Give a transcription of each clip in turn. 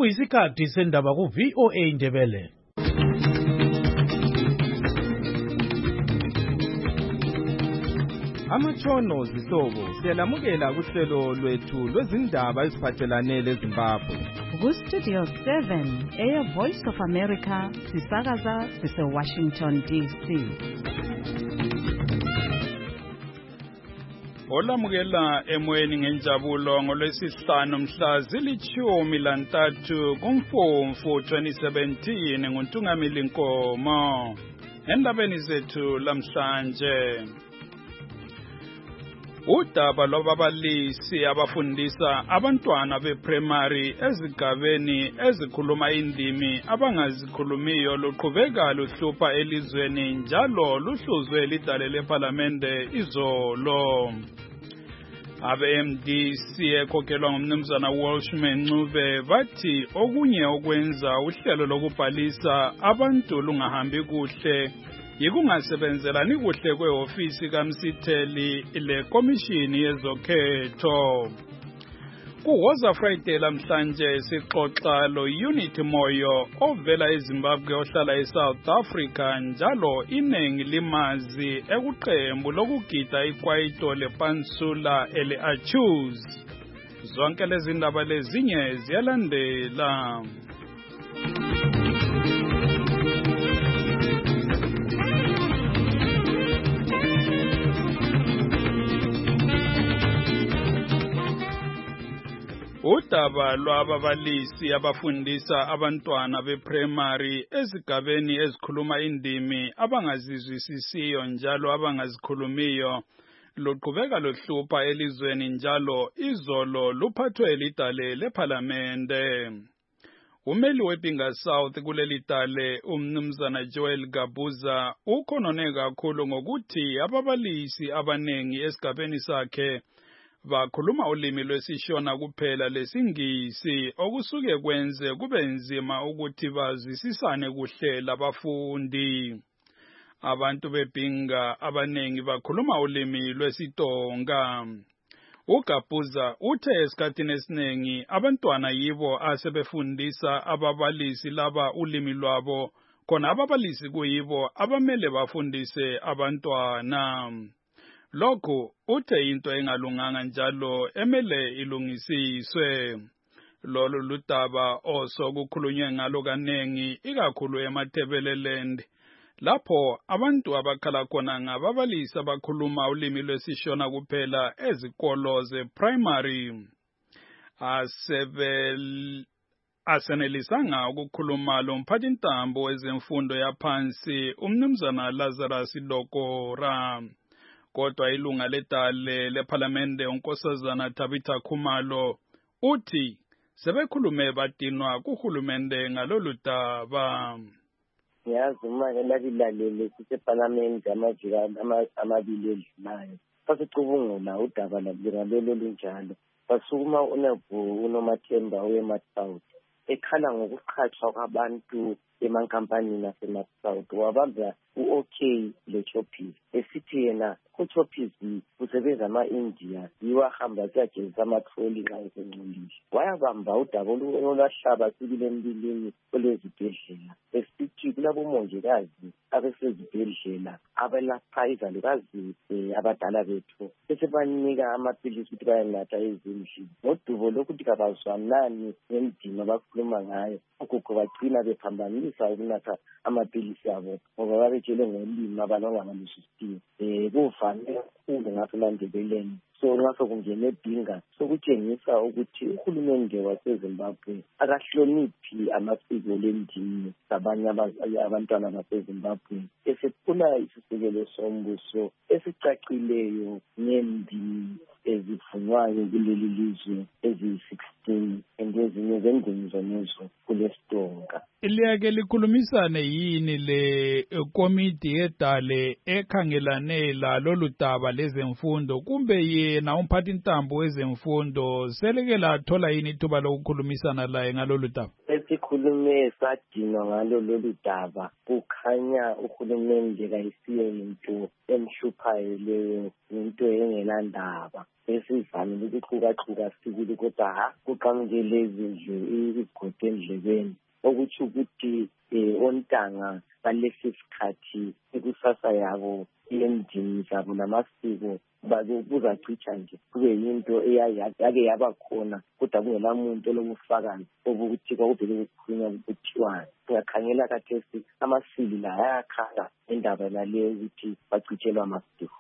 Sekuyisikhathi sendaba ku-VOA Indebele. Amatshono zihlobo siyalamukela kuhlelo lwethu lwezindaba eziphathelane leZimbabwe. Ku-Studio 7 Air Voice of America sisakaza sise-Washington DC. Olamukela emoyeni ngenjabulo ngolwesihlanu mhla zili-13 kuMfumfu 2017 nguNtungamili Nkomo. Endabeni zethu lamhlanje, udaba lwababalisi abafundisa abantwana be-primary ezigabeni ezikhuluma indimi abangazikhulumiyo luqhubeka luhlupha elizweni njalo luhluzwe lidale lePhalamende izolo. Abe-MDC ekhokhelwa ngumnumzana Walshman Ncube bathi okunye okwenza uhlelo lokubhalisa abantu lungahambi kuhle yikungasebenzelani kuhle kwehofisi kaMsitheli lekomishini yezokhetho. Kuwoza Friday lamhlanje sixoxa lo-Unity Moyo ovela eZimbabwe ohlala eSouth Africa njalo inengi limazi ekuqembu lokugida ikwaito lepansula ele-Achus. Zonke lezi ndaba lezinye ziyalandela. Udaba lwababalisi abafundisa abantwana be-primary ezigabeni ezikhuluma indimi abangazizwisisiyo njalo abangazikhulumiyo luqhubeka luhlupha elizweni njalo izolo luphathwe lidale lePhalamende. Umeli wePinga South kuleli dale umnumzana Joel Gabuza ukhonone kakhulu ngokuthi ababalisi abanengi esigabeni sakhe bakhuluma ulimi lwesishona kuphela lesingisi okusuke kwenze kube nzima ukuthi bazwisisane kuhle labafundi. Abantu bePinga abanengi bakhuluma ulimi lwesiTonga. uGabuza uthe esikhathini esiningi abantwana yibo asebefundisa ababalisi laba ulimi lwabo khona ababalisi kuyibo abamele bafundise abantwana. Lokho uthe into engalunganga njalo emele ilungisiswe. Lolo ludaba osokukhulunywe ngalo kanengi ikakhulu eMatabeleland lapho abantu abakhala khona ngababalisi abakhuluma ulimi lwesishona kuphela ezikolo ze-primary. Asenelisanga ukukhuluma lo mphathintambo wezemfundo yaphansi umnumzana Lazarus Lokora. Kodwa ilunga ledale lePhalamende unkosazana Tabitha Khumalo uthi sebekhulume badinwa kuhulumende ngalolu daba. Ngiyazi uma elabilalele sisePhalamende amaviki amabili edlulayo sasicubungula udaba lalo lunjalo basukuma uNomathemba we-South ekhala ngokuqhatshwa kwabantu emankampanini asema-South wabamba u-OK leChoppies esithi yena uChoppies usebenza ama-India yiwahamba kuyagezisa amatroli nxa esengcolile. Wayabamba udaba olwahlaba sibili embilini olwezibhedlela esithi kulabomongikazi abesezibhedlela abelapha izalukazi abadala bethu besebanika amaphilisi ukuthi bayanatha ezindlini ngodubo lokuthi kabazwanani ngendima bakhuluma ngayo. Ugogo bagcina bephambanisa ukunatha amaphilisi abo ngoba babetshele ngolimi abanongabalwisisiyo. Kuvame kakhulu ngapha eMandebeleni. So ngakho kungene eBinga sokutshengisa ukuthi uhulumende waseZimbabwe akahloniphi amasiko lendimi zabanye abantwana baseZimbabwe esefuna isisekelo sombuso esicacileyo ngendimi ezifunwayo kuleli lizwe eziyi-16 ezinye zendimi zonezo kulesitonga. Liyake likhulumisane yini le komiti yedale ekhangelane lolu daba lezemfundo kumbe yena umphathintambo wezemfundo seleke lathola yini ithuba lokukhulumisana laye ngalolu daba? sikhulume sadinwa ngalo lolu daba kukhanya uhulumende kayisiyo into emhluphayo leyo into engelandaba esivamile ukuxhukaxhuka sibili kodwa kuqhamukele izigodi endlebeni okuthi ukuthi ontanga balesi sikhathi ikusasa yabo endini zabo namasiko kuzacicha nje kube yinto yake yaba khona kodwa kungela muntu olobufakazi obukuthi kwakuvele kukhulunywa ukuthiwani. Singakhangela khathesi amasili la ayakhala endaba naleyo ukuthi bacitshelwa amasiko.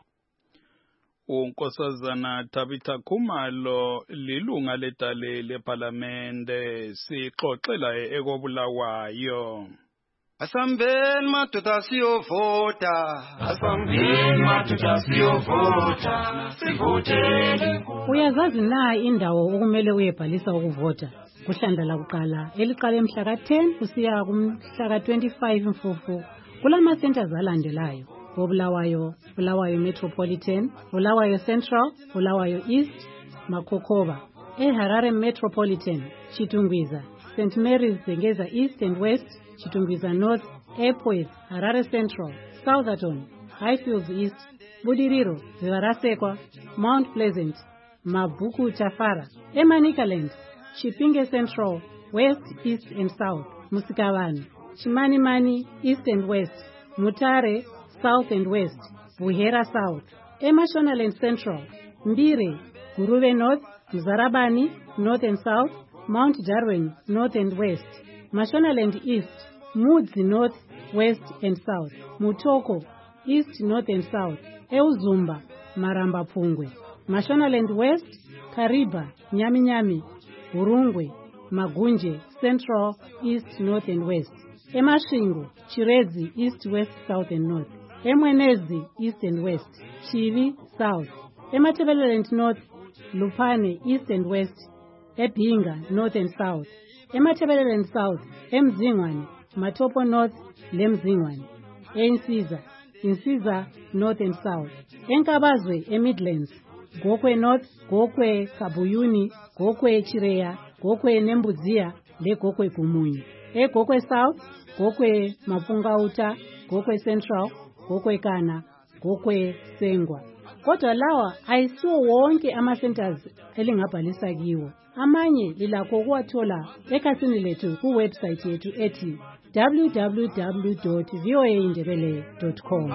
uNkosazana Tabitha Khumalo lilunga ledale leParlamente sixoxela ekobulawayo. Asambeni madoda siyovota, asambeni madoda siyovota, sivoteni. Uyazazi na indawo okumele uyebhalisa ukuvota? Kuhlandla kuqala eliqala emhla ka-10 kusiya kumhla ka-25 Mfumfu kulama centers alandelayo: Bulawayo, Bulawayo Metropolitan, Bulawayo Central, Bulawayo East, Makhokoba. Harare Metropolitan, Chitungwiza, St. Mary's Zengeza East and West, Chitungwiza North, Airport, Harare Central, Southerton, Highfields East, Budiriro, Zivarasekwa, Mount Pleasant, Mabuku Tafara, Emanikaland, Chipinge Central, West, East and South, Musikawani, Chimanimani, East and West, Mutare, South and West, Buhera South, Emashonaland Central, Mbire, Gurube North, Mzarabani, North and South, Mount Darwin, North and West, Mashonaland East, Mudzi North, West and South, Mutoko, East, North and South, Euzumba, Maramba Pungwe, Mashonaland West, Kariba, Nyami, Urungwe, Magunje, Central, East, North and West, Emashingo, Chirezi, East, West, South and North, Emwenezi, East and West, Chivi, South, Ematebeleland North, Lupane, East and West, Epinga, North and South, Ematebeleland South, Emzingwane, Matopo North, Lemzingwane, Insiza, North and South, Enkabazwe, Midlands, Gokwe North, Gokwe Kabuyuni, Gokwe Chireya, Gokwe Nembuzia, Le Gokwe Kumunyi, Gokwe South, Gokwe Mapungauta, Gokwe Central, Gokwe Kana, Gokwe Sengwa. Kodwa lawa ayisiwo wonke ama-centers elingabhalisa kiwo. Amanye lilakho ukuwathola ekhasini lethu kuwebsite yethu ethi www.voaindebele.com.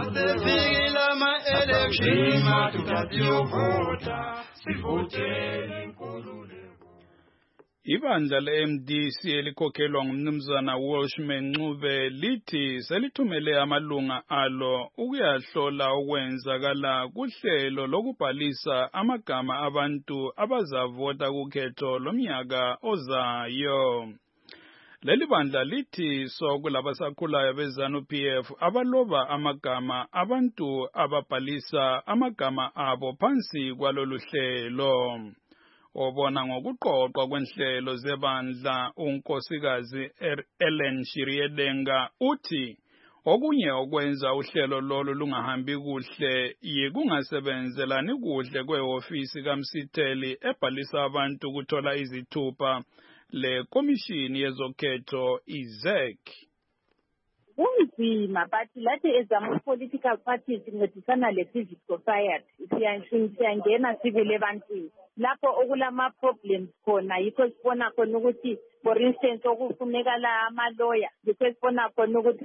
Ibandla le-MDC elikhokhelwa ngumnumzana Welshman Ncube lithi selithumele amalunga alo ukuyahlola okwenzakala kuhlelo lokubhalisa amagama abantu abazavota kukhetho lomnyaka ozayo. Leli bandla lithi sokulabasakhulayo beZANU-PF abaloba amagama abantu ababhalisa amagama abo phansi kwalolu hlelo. Obona ngokuqoqwa kwenhlelo zebandla unkosikazi Ellen Shiriedenga uthi okunye okwenza uhlelo lolu lungahambi kuhle yikungasebenzelani kuhle kwehofisi kaMsitheli ebhalisa abantu kuthola izithupha le komishini yezokhetho iZEC. Kunzima but lathi as ama-political parties sincedisana le-civil society siyangena sibile ebantwini lapho okulama-problems khona yikho sibona khona ukuthi for instance okufunekala ama-lawyer yikho sibona khona ukuthi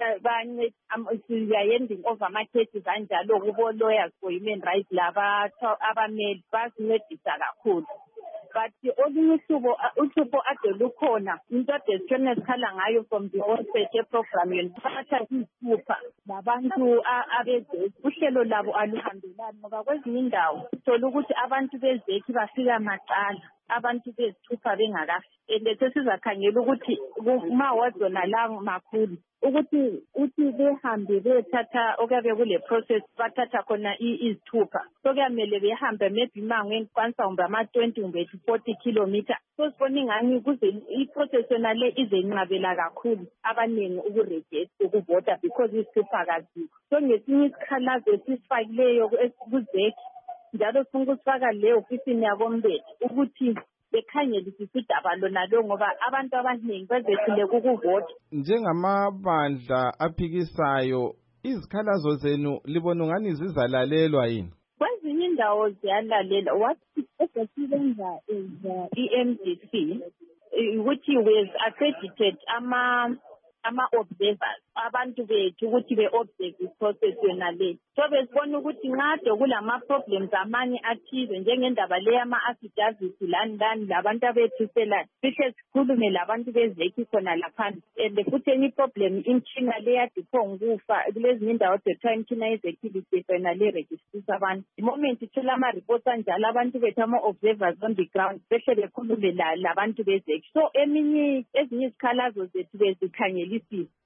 we are handing over ama-cases anjalo kubo-lawyers for human rights laba abameli basincedisa kakhulu. But olunye uhlupho ade lukhona into ade sithona esikhala ngayo from the onset ye-program yoniphatha izithupha labantu abezeki uhlelo labo aluhambelani ngoba kwezinye indawo sithola ukuthi abantu bezeki bafika maqala abantu bezithupha bengakafiki and sesizakhangela ukuthi uma wazona la makhulu ukuthi behambe bethatha okuyabe kule process bathatha khona izithupha so kuyamele behambe maybe mangweni kwanisa umbe ama-20 kumbe 40 kilometer so sibona ingani kuze i-process yona le izenqabela kakhulu abaningi ukurejista ukuvota because izithupha kazikho so ngesinye isikhalazo esisifakileyo kuzeki njalo sifuna ukusifaka le ofisini yakombele ukuthi bekhangelisisa udaba lona lo ngoba abantu abaningi bezehlule kukuvota. Njengamabandla aphikisayo, izikhalazo zenu libona ngani zizalalelwa yini? Kwezinye indawo ziyalalela. What esibenza is EMDC, which was accredited ama-observers, abantu bethu ukuthi be-observe i-process yona le. So besibona ukuthi ngade kulama-problems amanye athize njengendaba le yama-affidavit lani labantu abethuselayo. Sihle sikhulume labantu bezekhi khona laphansi. And futhi enye problem imtshina le yadiphonga ukufa kulezinye indawo kuthiwa imtshina yezekhi yona le registrisa abantu. The moment ithola ama-reports anjalo abantu bethu ama-observers on the ground behle bekhulume labantu bezekhi. So ezinye izikhalazo zethu bezikhangelisisa.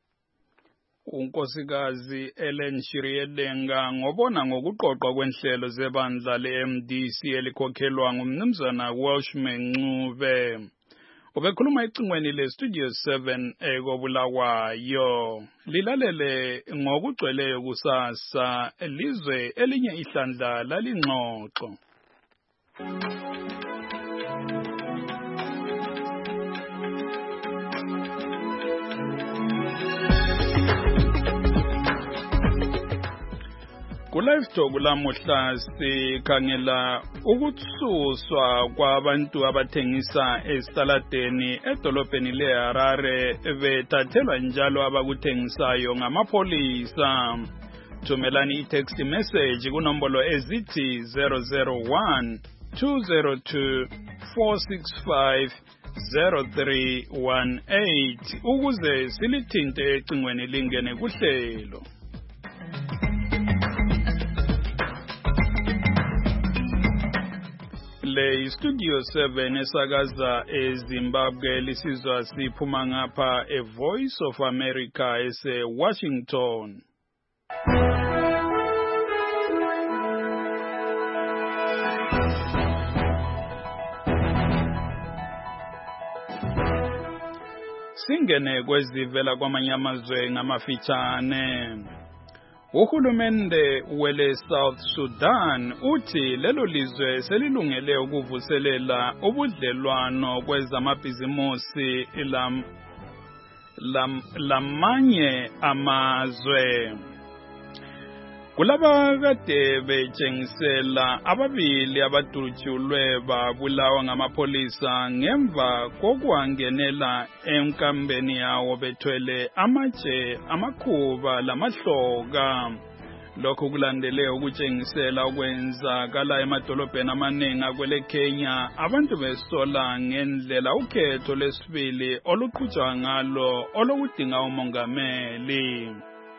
uNkosikazi Ellen Shiriedenga ngobona ngokuqoqwa kwenhlelo zebandla le-MDC elikhokhelwa ngumnumzana Welshman Ncube. Ubekhuluma ecingweni le-Studio 7 ekobulawayo. Lilalele ngokugcweleyo kusasa lizwe elinye ihlandla lalingxoxo. Kulive talk lamuhla sikhangela ukutsuswa kwabantu abathengisa esitaladeni edolobheni leHarare bethathelwa njalo abakuthengisayo ngamapholisa. Thumelani i-text message kunombolo ezithi 001 202 465 0318 ukuze silithinte ecingweni lingene kuhlelo. Le Studio 7 esakaza eZimbabwe lisizwa siphuma ngapha Voice of America ese-Washington. Singene kwezivela kwamanye amazwe ngamafitshane. Uhulumende wele South Sudan uthi lelo lizwe selilungele ukuvuselela ubudlelwano kwezamabhizimusi lamanye amazwe. Kulaba kade betshengisela ababili abadutshulwe babulawa ngamapholisa ngemva kokwangenela enkambeni yawo bethwele amatshe amakhuba lamahloka. Lokhu kulandele ukutshengisela okwenzakala emadolobheni amaningi akwele Kenya abantu besola ngendlela ukhetho lesibili oluqhutshwa ngalo olokudinga umongameli.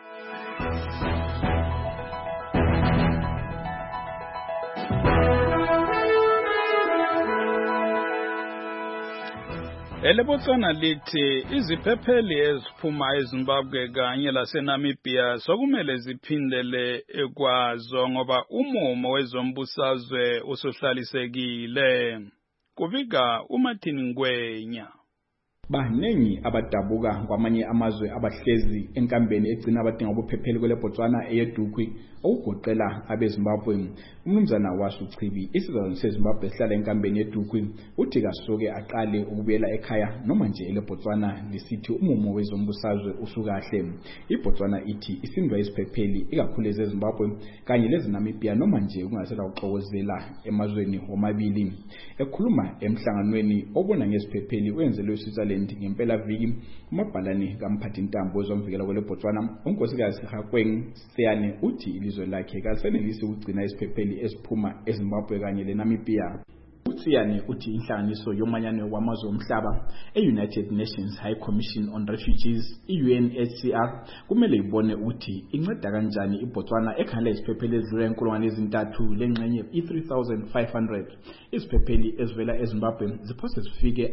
Elebotswana lithi iziphepheli eziphuma eZimbabwe kanye laseNamibia sokumele ziphindele ekwazo ngoba umumo wezombusazwe usuhlalisekile. Kubika uMartin Ngwenya. Baningi abadabuka kwamanye amazwe abahlezi enkambeni egcina abadinga ubuphepheli kweleBotswana eyeDukwi okugoqela abeZimbabwe. Umnumzana wasuchibi isizwe seZimbabwe esihlala enkambeni yeDukwi uthi kasoke aqale ukubuyela ekhaya noma nje eleBotswana lisithi umumo wezombusazwe usukahle. iBotswana ithi isindwa isiphepheli ikakhulu eZimbabwe kanye leZinamibia noma nje kungasela uxokozela emazweni womabili. Ekhuluma emhlanganweni obona ngesiphepheli wenzelwe eSwitzerland ngempela viki umabhalane kamphathintambo wezomvikela kweleBotswana uNkosikazi Hakweng Seane uthi ilizwe lakhe kasenelisi ukugcina isiphepheli esiphuma eZimbabwe kanye leNamibia. Utsiyane uthi inhlanganiso yomanyano wamazwe omhlaba e-United Nations High Commission on Refugees UNHCR kumele ibone ukuthi inceda kanjani iBotswana ekhala isiphepheli ezidlula 3,000 lengxenye i-3,500 isiphepheli ezivela eZimbabwe ziphose zifike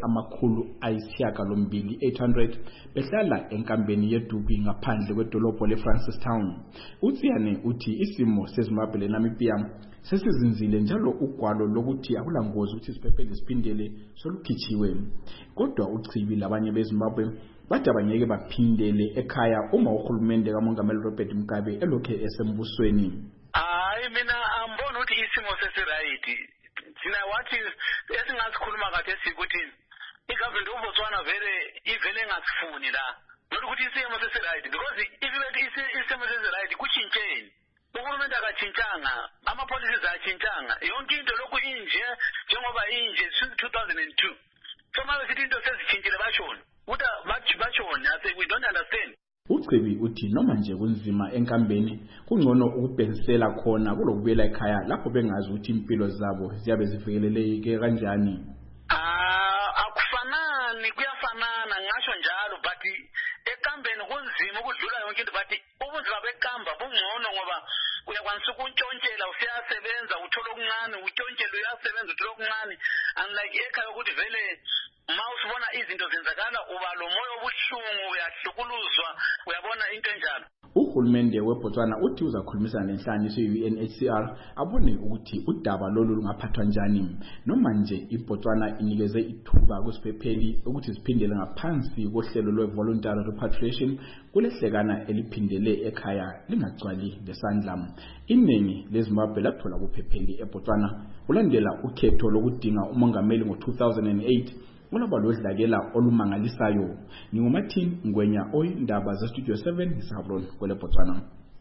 800 behlala enkambeni yeDukwi ngaphandle kwedolobho leFrancistown. Utsiyane uthi isimo seZimbabwe leNamibia sesizinzile njalo ugwalo lokuthi akulangozi ukuthi isiphepheli siphindele solukhitshiwe. Kodwa uchibi labanye beZimbabwe bathi abangeke baphindele ekhaya uma uhulumende kaMongameli Robert Mugabe elokhe esembusweni. Mina ambona ukuthi isimo sesiright thina wathi esingasikhuluma kade sikuthi igovernment uBotswana ivele engasifuni la not ukuthi isimo sesiright because if isimo sesiright kuchintsheni uhulumeni akachintshanga ama-policies achintshanga yonke into lokhu inje njengoba inje since 2002 so manje sithi into sezitshintshile bashona bashona we don't understand. uChibi uthi noma nje kunzima enkambeni kungcono ukubhekisela khona kulokubuyela ekhaya lapho bengazi ukuthi impilo zabo ziyabe zifikeleleke kanjani. Akufanani kuyafanana ngasho njalo but ekambeni kunzima ukudlula yonke into but ubunzima bekamba bungcono ngoba uyakwanisa ukuntshontshela usiyasebenza uthola okuncane untshontshelwe uyasebenza uthola okuncane unlike ekhaya ukuthi vele mawusibona izinto zenzakala uba lo moyo obuhlungu uyahlukuluzwa uyabona into enjalo. Uhulumende weBotswana uthi uzakhulumisana nenhlanganiso ye-UNHCR abone ukuthi udaba lolu lungaphathwa njani noma nje iBotswana inikeze ithuba kusiphepheli ukuthi ziphindele ngaphansi kohlelo lwe-voluntary repatriation kulehlekana eliphindele ekhaya lingagcwali ngesandla. Iningi leZimbabwe lathola kuphepheli eBotswana kulandela ukhetho lokudinga umongameli ngo-2008 ulaba lodlakela olumangalisayo. Ningumathini Ngwenya oyindaba zeStudio 7 eSavron kwele Botswana.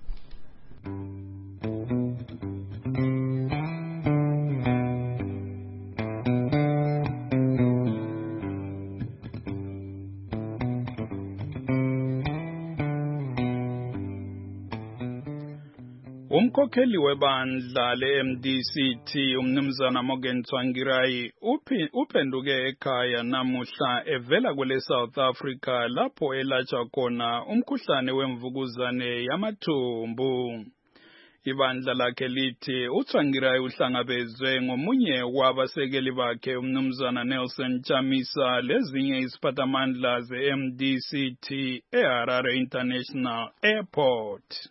Umkhokheli webandla le-MDCT umnumzana Morgan Tsvangirai uphenduke ekhaya namuhla evela kwele South Africa lapho elatshwa khona umkhuhlane wemvukuzane yamathumbu. Ibandla lakhe lithi uTsvangirai uhlangabezwe ngomunye wabasekeli bakhe umnumzana Nelson Chamisa lezinye iziphathamandla ze-MDCT eHarare International Airport.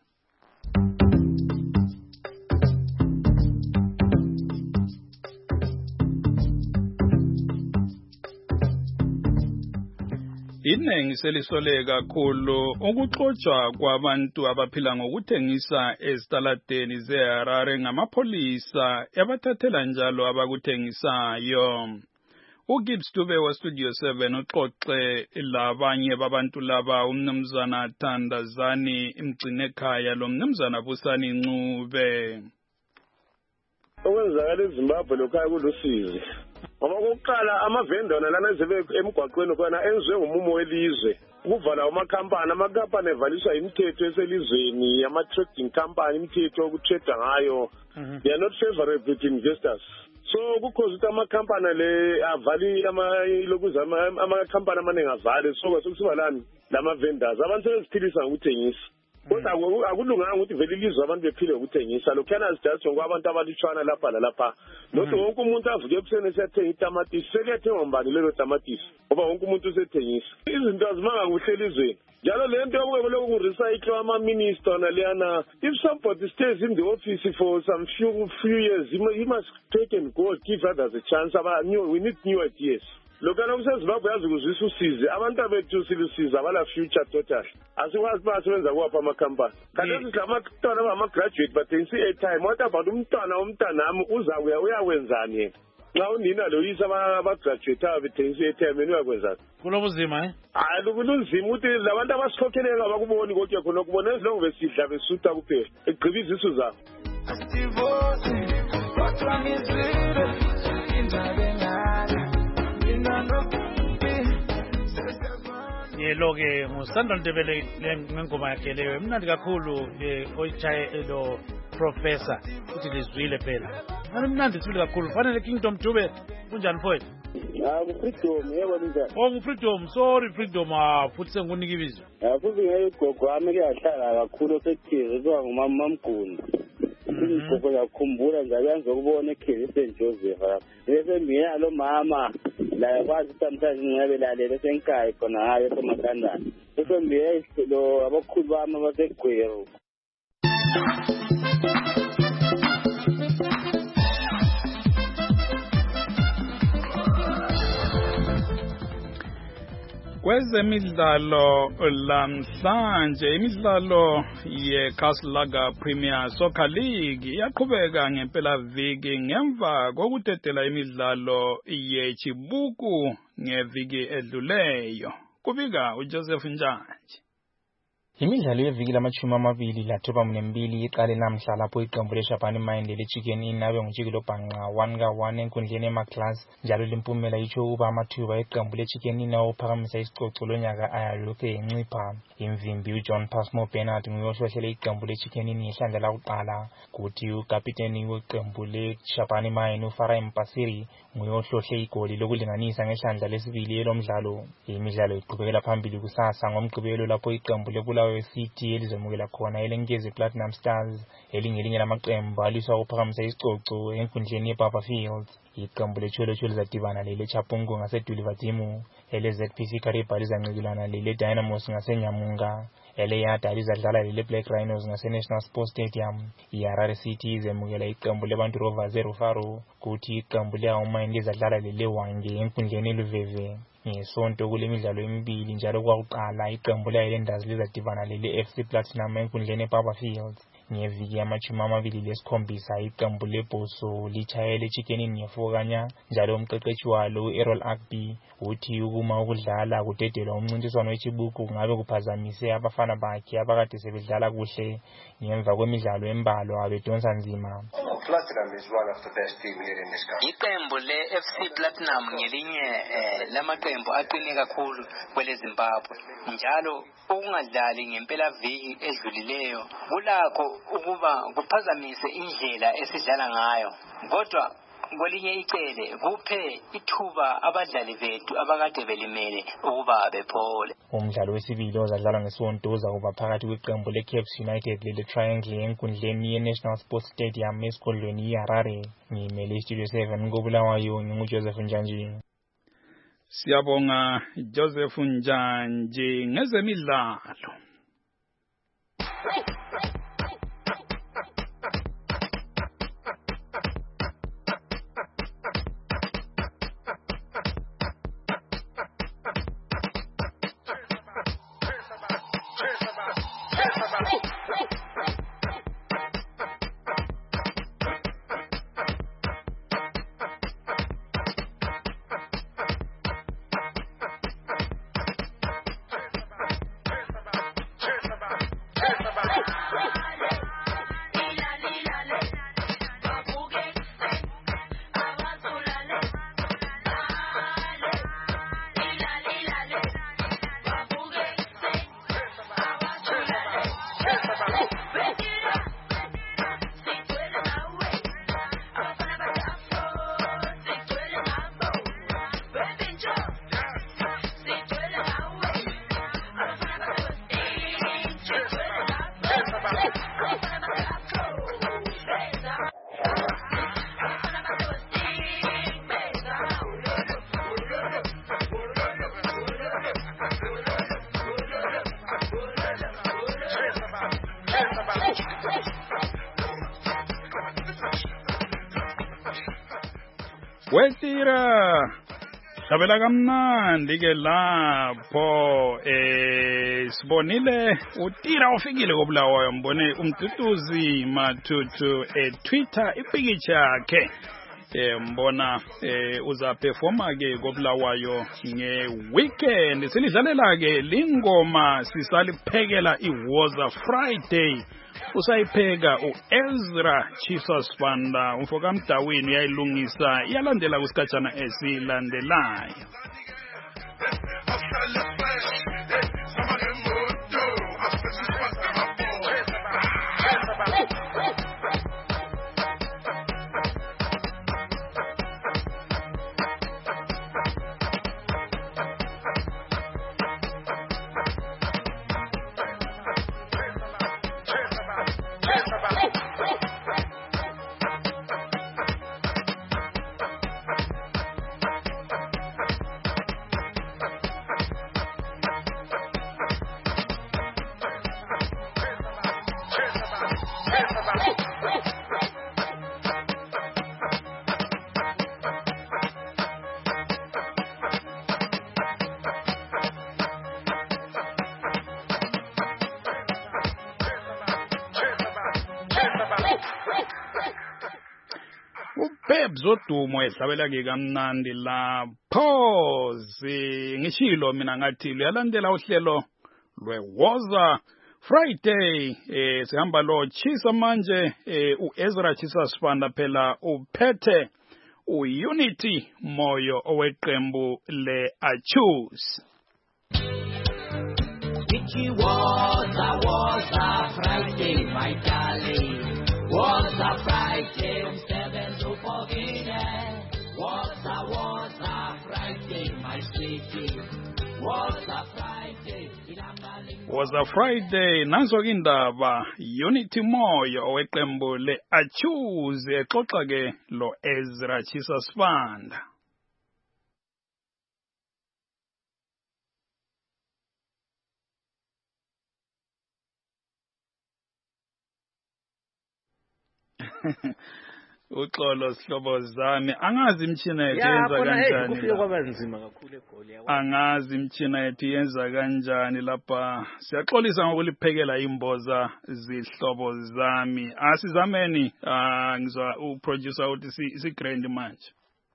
Inengi selisoleka kakhulu ukuxotsha kwabantu abaphila ngokuthengisa ezitaladeni zeHarare ngamapholisa abathathela njalo abakuthengisayo. uGibbs Dube wa Studio 7 uxoxe labanye babantu laba umnumzana Thandazani imgcine ekhaya lo mnumzana Busani Ncube. Okwenzakala eZimbabwe lokhaya kulusizi. Ngoba kokuqala amavendona lana ezebe emgwaqweni khona enziwe ngumumo welizwe ukuvala amakhampani evaliswa imithetho eselizweni ama-trading company imithetho yokutrade ngayo they are not favorable to investors. So kukhoza ukuthi amakhampani le avali amakhampani amaningi avale so kwasekusiba lani lama-vendors abantu sebeziphilisa ngokuthengisa. Kodwa akulunganga ukuthi vele ilizwe abantu bephile ngokuthengisa lokhana azijasi ngoba abantu abalutshwana lapha lalapha nothi wonke umuntu avuke ekuseni esiyathenga itamatisi sekuyathenga mbani lelo tamatisi ngoba wonke umuntu usethengisa izinto azimanga kuhle elizweni njalo le nto yokurecycle ama-minister naleyana if somebody stays in the office for some few years he must take and go give others a chance. We need new ideas. Lokana kuseZimbabwe yazi kuzwisa usize abantu abethu silusiza abala future total asikwazi basebenza kwapha amakhampani kanti silamatona abama-graduate bathengisa i-airtime what about umntanami uzakuya uyawenzani yena nxa unina loyisa abagraduate abethengisa i-airtime yena uyakwenzani kulobuzima hayi kulunzima ukuthi labantu abasikhokheleka abakuboni konke khona kubona ezilongo besidla besutha kuphela egqiba izisu zabo yelo-ke nguSandra Ndebele ngengoma yakhe leyo emnandi kakhulu oyichaye lo professor uthi lizwile phela mnandi sibili kakhulu fanele Kingdom Dube kunjani mfowethu? Freedom yebo njani? Freedom sorry Freedom futhi sengunika ibizo. Futhi ngegogo wami ke yahlala kakhulu sekuthize kuba ngumama Mguni. Ngoba yakhumbula nje yanze ukubona ekheli St Joseph bese mina lo mama la kwazi sometimes ngiyabe lalela senkayi khona hayi esemakandana bese mbiye lo abakhulu bami basegwero. Kwezemidlalo lamhlanje imidlalo yeKaslaga Premier Soccer League yaqhubeka ngempela viki ngemva kokudedela imidlalo yechibuku ngeviki edluleyo. Kubika uJoseph Njanje. Imidlalo yeviki lama-20 laThupha Mnembili iqale namhla lapho iqembu leShabani Mine leChicken Inn abe ngujikelo bhanqa 1-1 enkundleni emaClass njalo lempumela itsho ukuba amathuba eqembu leChicken Inn awophakamisa isicoco lonyaka ayalokhu encipha. Imvimbi uJohn Passmore Bernard nguye ohlohlele iqembu leChicken Inn ngehlandla lakuqala kuthi ukapiteni weqembu leShabani Mine uFarah Mpasiri nguye ohlohle igoli lokulinganisa ngehlandla lesibili elomdlalo. Imidlalo iqhubekela phambili kusasa ngomgqibelo lapho iqembu lebula City elizomukela khona elenkezi Platinum Stars elingelinye lamaqembu aliswa ukuphakamisa isicoco enkundleni yeBaba Fields. Iqembu leCholo zadibana leChapungu ngaseDulivadimu, eleZPC Kariba lizancikilana leDynamos ngaseNyamunga, eleYada lizadlala leBlack Rhinos ngaseNational Sports Stadium. iHarare City izemukela iqembu leBantu Rovers eRufaro kuthi iqembu leAuma lizadlala leLewange enkundleni eLuveve. Ngesonto kule midlalo emibili njalo kwakuqala iqembu leHighlanders lizadibana leFC Platinum enkundleni eBaba Fields. Ngeviki yama-27 iqembu leBhoso lichayele iChicken Inn ngefokanya njalo umqeqeshi walo Errol Agby uthi ukuma ukudlala kudedelwa umncintiswano wechibuku kungabe kuphazamise abafana bakhe abakade sebedlala kuhle ngemva kwemidlalo embalwa bedonsa nzima. Platinum is one of the best team here in this country. Iqembu leFC Platinum ngelinye lamaqembu aqine kakhulu kwele Zimbabwe. Njalo ukungadlali ngempela viki edlulileyo kulakho ukuba kuphazamise indlela esidlala ngayo. Kodwa kwelinye icele kuphe ithuba abadlali bethu abakade belimele ukuba bephole. Umdlalo wesibili ozadlalwa ngesonto uzakuba phakathi kweqembu leCaps United leTriangle enkundleni yeNational Sports Stadium esigodlweni iHarare. Ngimele iStudio 7 koBulawayo nginguJoseph Njanje. Siyabonga Joseph Njanje ngezemidlalo. Wetira Sabela kamnandi ke lapho sibonile utira ofikile koBulawayo mbone umduduzi Matutu Twitter ipicture yakhe mbona uza performa ke koBulawayo ngeweekend silidlalela ke lingoma sisaliphekela iWoza Friday usayipheka uEzra Jesus Banda umfoka Mdawini uyayilungisa iyalandela kusikhatshana esilandelayo. Babes odumo ehlabela ke kamnandi lapho ngishilo mina ngathi uyalandela uhlelo lweWoza Friday sihamba lo Chisa manje uEzra Chisa Sibanda phela uphethe uUnity Moyo oweqembu leAchoose. Woza Friday my darling, Woza Friday umsebenzi ufokile, Woza Friday my sweetie, Woza Friday Woza Friday nazo ke indaba Unity Moyo oweqembu leAchoose exoxa ke lo Ezra Chisa Sibanda. Uxolo sihlobo zami angazi imtshina yethu yenza kanjani kufike kwabanzima kakhulu eGoli angazi imtshina yethu yenza kanjani lapha siyaxolisa ngokuliphekela imboza zihlobo zami asizameni ngizwa uproducer uthi sigrand manje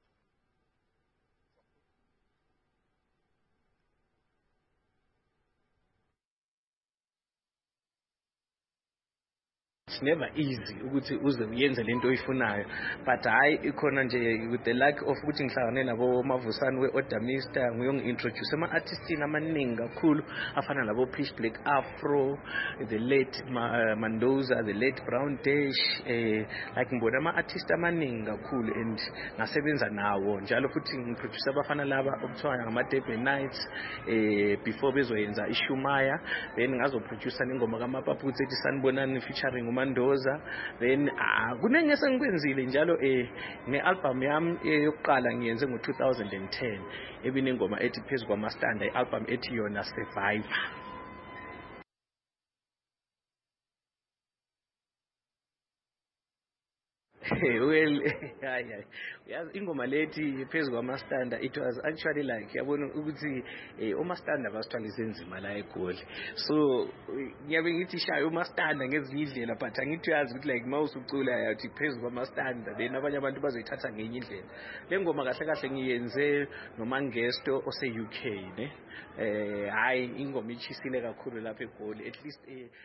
it's never easy ukuthi uze uyenze lento oyifunayo but hayi ikhona nje with the luck of ukuthi ngihlangane nabo Mavusani weOdamista ngiyongi-introduce ama-artistini amaningi kakhulu afana nabo Pitch Black Afro, the late Mandoza, the late Brown Dash like ngibona ama-artist amaningi kakhulu and ngasebenza nawo njalo futhi ngiproduce abafana laba okuthiwa ngama-Durban Nights before bezoyenza iShumaya then ngazoproduce ingoma kaMapaputsi ethi Sanibonani featuring Mandoza then kunenge sengikwenzile njalo ne-album yami yokuqala ngiyenze ngo-2010 ebinengoma ethi phezu kwamastanda i-album ethi yona Survivor. Well yazi ingoma lethi phezu kwamastanda it was actually like yabona ukuthi omastanda basithwalise nzima la eGoli so ngiyabe ngithi shaya omastanda ngezinye indlela but angithi yazi ukuthi like mawusucula yathi phezu kwamastanda then abanye abantu bazoyithatha ngenye indlela le ngoma kahle kahle ngiyenze noMangesto ose UK ne hayi ingoma ichisile kakhulu lapha eGoli at least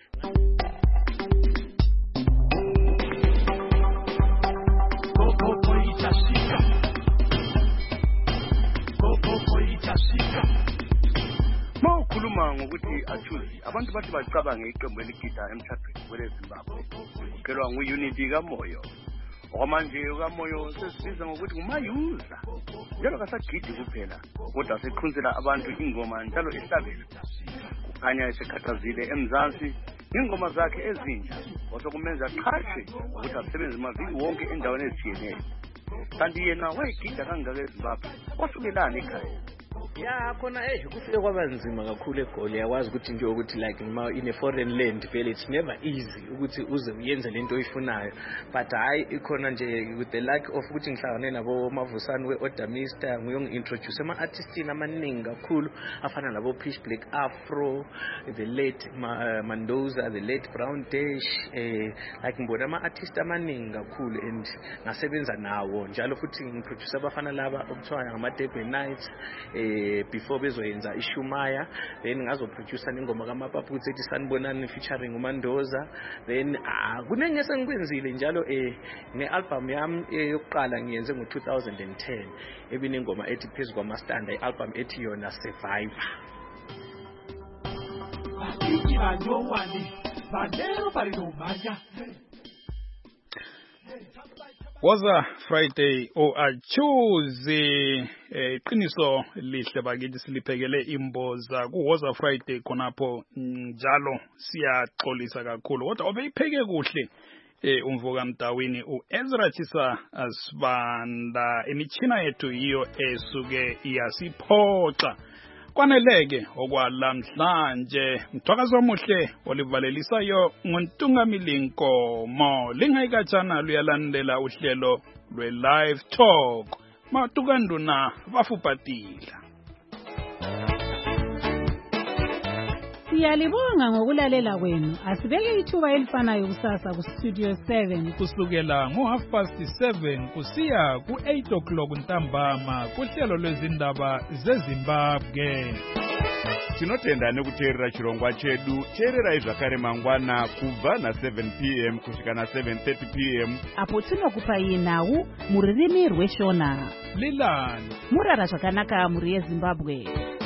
Mawukhuluma ngokuthi Achoose abantu bathi bacabange iqembu eligida emshadweni kweleZimbabwe ukelwa nguUnity kaMoyo okwamanje kaMoyo sesibiza ngokuthi ngumayuza njalo kasagidi kuphela kodwa seqhunzela abantu ingoma njalo ehlabela kukhanya esekhathazile eMzansi ingoma zakhe ezintsha osokumenza qhashe ukuthi asebenze maviki wonke endaweni ezitshiyeneyo kanti yena wayegida kangaka eZimbabwe wasukelana ekhaya ya khona kufike kwabanzima kakhulu eGoli yakwazi ukuthi nje ukuthi like ma in a foreign land vele it's never easy ukuthi uze uyenze lento oyifunayo but hayi ikhona nje with the luck of ukuthi ngihlangane nabo Mavusani weOdamista ngiyongi-introduce ama-artistini amaningi kakhulu afana nabo Pitch Black Afro, the late Mandoza, the late Brown Dash like ngibona ama-artist amaningi kakhulu and ngasebenza nawo njalo futhi ngiproduce abafana laba okuthiwa ngama-Durban Nights before bezoyenza iShumaya then ngazoproduce ingoma kaMapaputsi ethi Sanibonani featuring uMandoza then kunenge sengikwenzile njalo ne-album yami yokuqala ngiyenze ngo-2010 ebinengoma ethi phezu kwamastanda i-album ethi yona Survivor. Woza Friday Achoose iqiniso lihle bakithi siliphekele imboza kuWoza Friday khonapho njalo siyaxolisa kakhulu kodwa obeyipheke kuhle umvuka Mdawini uEzra Chisa Sibanda imichina yethu iyo esuke iyasiphoxa kwaneleke okwalamhlanje mthwakazo omuhle olivalelisayo nguntungamili Nkomo lingayikatshana luyalandela uhlelo lwe-live talk matukanduna bafupatila Siyalibonga ngokulalela kwenu. Asibeke ithuba elifanayo kusasa kuStudio 7 kusukela ngo7:30 kusiya ku8 ntambama kuhlelo lwezindaba zeZimbabwe. Tinotenda nekuteerera chirongwa chedu. Teererai zvakare mangwana kubva na7 p.m. kusvika na7:30 p.m. apo tinokupai nhau mururimi rweshona. Lilani murara zvakanaka muri yeZimbabwe.